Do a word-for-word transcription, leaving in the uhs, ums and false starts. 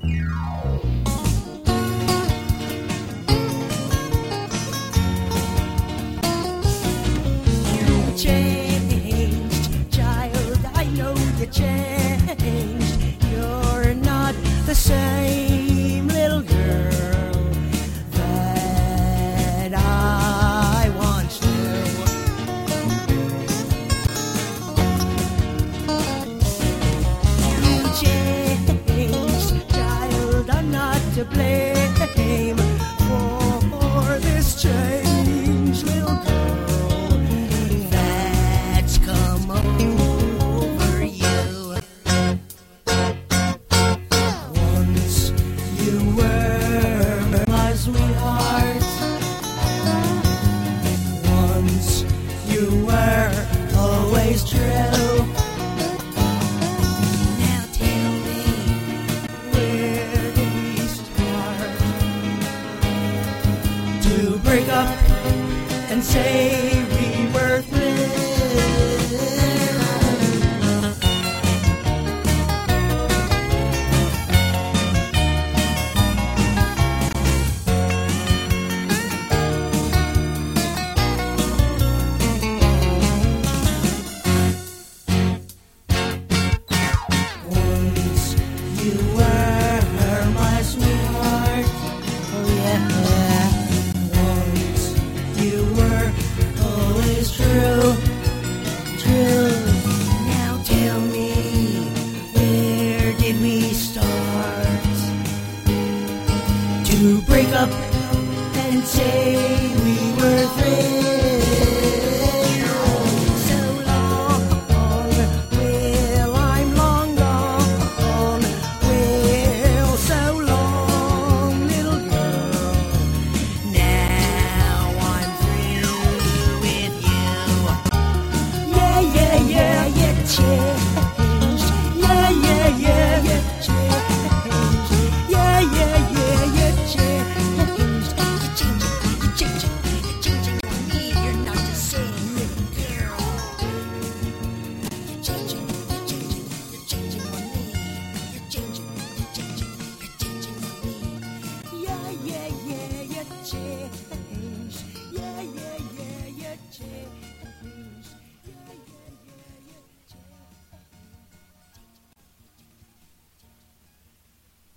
Changed, child, I know you changed. You're not the same little girl that I once knew. You changed, child, I'm not to blame for this change, little girl. You were always true. Now tell me, where did we start to break up and say we were through? You were my sweetheart, oh yeah. Once you were always true, true. Now tell me, where did we start to break up and say we were through? Yeah, yeah, yeah, yeah.